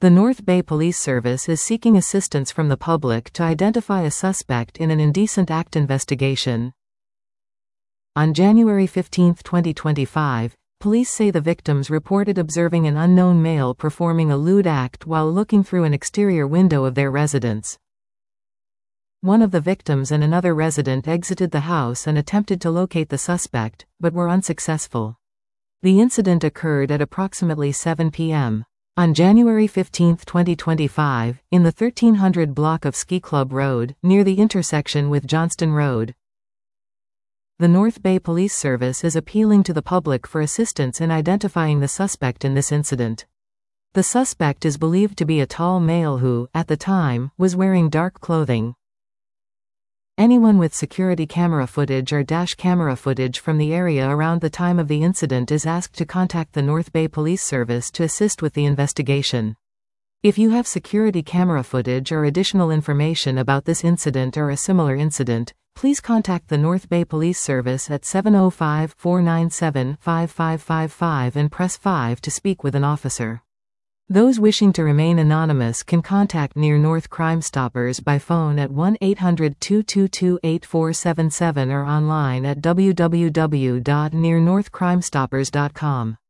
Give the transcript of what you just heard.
The North Bay Police Service is seeking assistance from the public to identify a suspect in an indecent act investigation. On January 15, 2025, police say the victims reported observing an unknown male performing a lewd act while looking through an exterior window of their residence. One of the victims and another resident exited the house and attempted to locate the suspect, but were unsuccessful. The incident occurred at approximately 7 p.m. on January 15, 2025, in the 1300 block of Ski Club Road, near the intersection with Johnston Road. The North Bay Police Service is appealing to the public for assistance in identifying the suspect in this incident. The suspect is believed to be a tall male who, at the time, was wearing dark clothing. Anyone with security camera footage or dash camera footage from the area around the time of the incident is asked to contact the North Bay Police Service to assist with the investigation. If you have security camera footage or additional information about this incident or a similar incident, please contact the North Bay Police Service at 705-497-5555 and press 5 to speak with an officer. Those wishing to remain anonymous can contact Near North Crime Stoppers by phone at 1-800-222-8477 or online at www.nearnorthcrimestoppers.com.